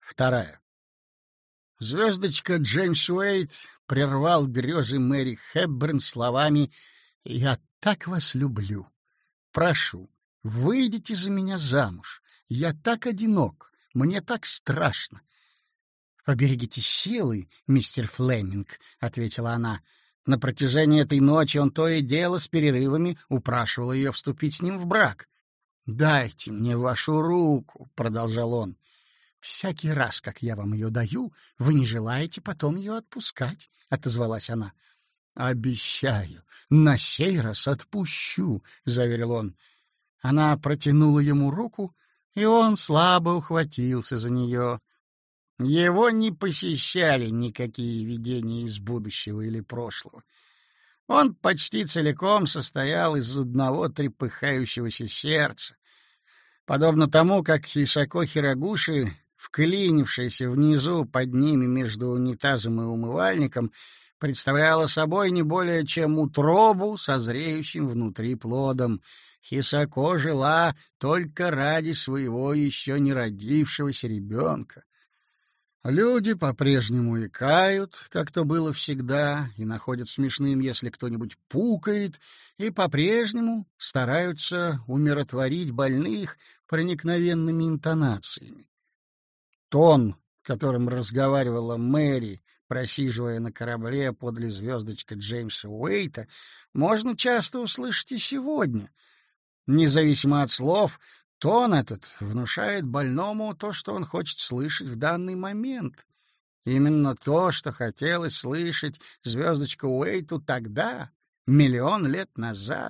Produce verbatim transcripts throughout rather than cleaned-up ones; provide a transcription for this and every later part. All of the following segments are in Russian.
Вторая. Звездочка Джеймс Уэйт прервал грезы Мэри Хепберн словами: «Я так вас люблю. Прошу, выйдите за меня замуж. Я так одинок, мне так страшно». «Поберегите силы, мистер Флеминг», — ответила она. На протяжении этой ночи он то и дело с перерывами упрашивал ее вступить с ним в брак. «Дайте мне вашу руку», — продолжал он. «Всякий раз, как я вам ее даю, вы не желаете потом ее отпускать», — отозвалась она. «Обещаю, на сей раз отпущу», — заверил он. Она протянула ему руку, и он слабо ухватился за нее. Его не посещали никакие видения из будущего или прошлого. Он почти целиком состоял из одного трепыхающегося сердца, подобно тому, как Хисако Хирогуши, вклинившаяся внизу под ними между унитазом и умывальником, представляла собой не более чем утробу со зреющим внутри плодом. Хисако жила только ради своего еще не родившегося ребенка. Люди по-прежнему икают, как то было всегда, и находят смешным, если кто-нибудь пукает, и по-прежнему стараются умиротворить больных проникновенными интонациями. Тон, которым разговаривала Мэри, просиживая на корабле подле звездочка Джеймса Уэйта, можно часто услышать и сегодня. Независимо от слов, тон этот внушает больному то, что он хочет слышать в данный момент. Именно то, что хотелось слышать звездочка Уэйту тогда, миллион лет назад.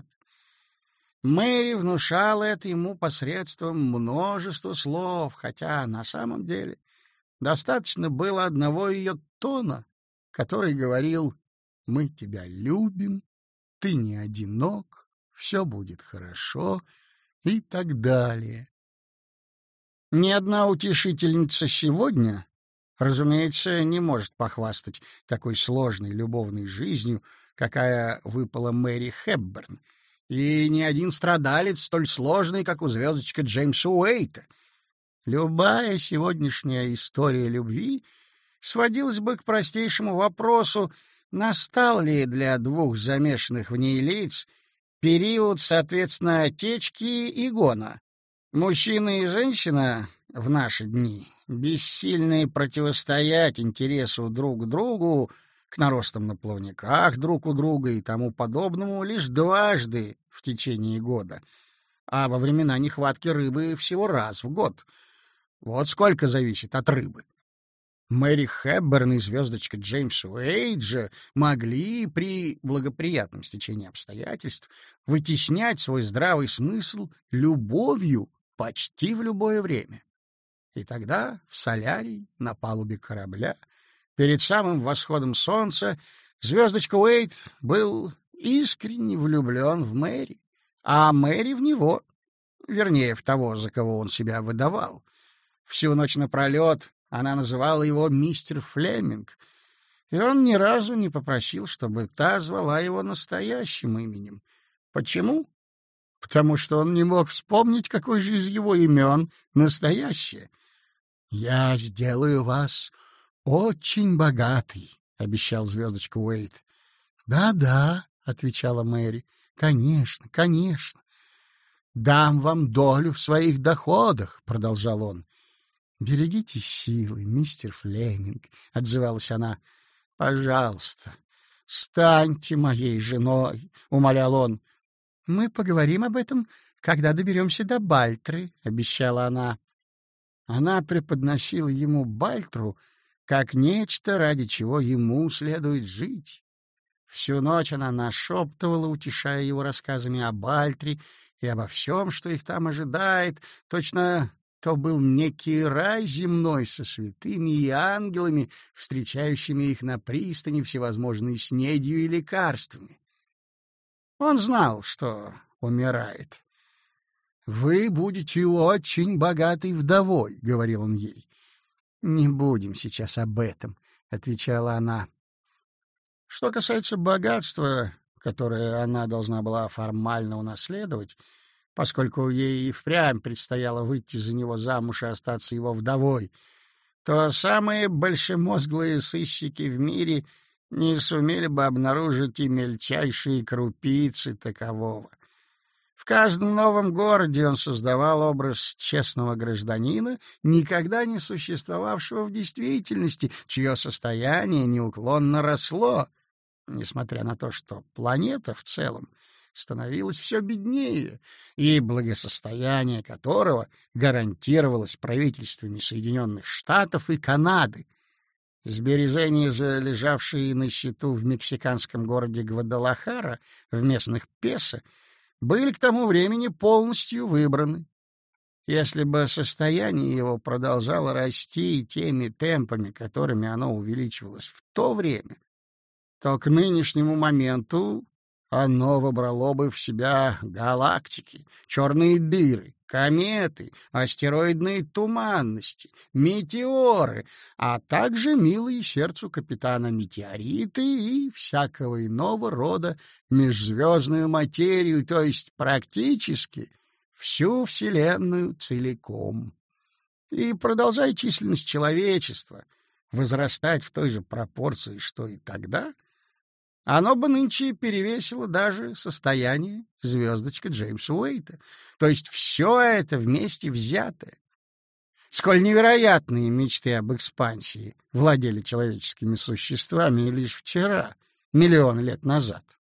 Мэри внушала это ему посредством множества слов, хотя на самом деле достаточно было одного ее тона, который говорил: «Мы тебя любим, ты не одинок, все будет хорошо», и так далее. Ни одна утешительница сегодня, разумеется, не может похвастать такой сложной любовной жизнью, какая выпала Мэри Хепберн, и ни один страдалец столь сложный, как у звездочка Джеймса Уэйта. Любая сегодняшняя история любви сводилась бы к простейшему вопросу: настал ли для двух замешанных в ней лиц период, соответственно, течки и гона? Мужчина и женщина в наши дни, бессильные противостоять интересу друг к другу, к наростам на плавниках друг у друга и тому подобному, лишь дважды в течение года, а во времена нехватки рыбы всего раз в год. Вот сколько зависит от рыбы. Мэри Хепберн и звездочка Джеймс Уэйт же могли при благоприятном стечении обстоятельств вытеснять свой здравый смысл любовью почти в любое время. И тогда в солярий на палубе корабля перед самым восходом солнца звездочка Уэйт был искренне влюблен в Мэри, а Мэри в него, вернее, в того, за кого он себя выдавал. Всю ночь напролет она называла его мистер Флеминг, и он ни разу не попросил, чтобы та звала его настоящим именем. Почему? Потому что он не мог вспомнить, какой же из его имен настоящее. «Я сделаю вас очень богатый», — обещал звездочка Уэйт. «Да-да», — отвечала Мэри, — «конечно, конечно». «Дам вам долю в своих доходах», — продолжал он. «Берегите силы, мистер Флеминг», — отзывалась она. «Пожалуйста, станьте моей женой», — умолял он. «Мы поговорим об этом, когда доберемся до Бальтры», — обещала она. Она преподносила ему Бальтру как нечто, ради чего ему следует жить. Всю ночь она нашептывала, утешая его рассказами о Бальтре и обо всем, что их там ожидает, точно то был некий рай земной со святыми и ангелами, встречающими их на пристани всевозможной снедью и лекарствами. Он знал, что умирает. «Вы будете очень богатой вдовой», — говорил он ей. «Не будем сейчас об этом», — отвечала она. Что касается богатства, которое она должна была формально унаследовать, поскольку ей и впрямь предстояло выйти за него замуж и остаться его вдовой, то самые большемозглые сыщики в мире не сумели бы обнаружить и мельчайшие крупицы такового. В каждом новом городе он создавал образ честного гражданина, никогда не существовавшего в действительности, чье состояние неуклонно росло, несмотря на то, что планета в целом становилась все беднее, и благосостояние которого гарантировалось правительствами Соединенных Штатов и Канады. Сбережения же, лежавшие на счету в мексиканском городе Гвадалахара в местных песо, были к тому времени полностью выбраны. Если бы состояние его продолжало расти теми темпами, которыми оно увеличивалось в то время, то к нынешнему моменту оно вобрало бы в себя галактики, черные дыры, кометы, астероидные туманности, метеоры, а также милые сердцу капитана метеориты и всякого иного рода межзвездную материю, то есть практически всю Вселенную целиком. И продолжая численность человечества возрастать в той же пропорции, что и тогда, оно бы нынче перевесило даже состояние звездочка Джеймса Уэйта, то есть все это вместе взятое. Сколь невероятные мечты об экспансии владели человеческими существами лишь вчера, миллион лет назад.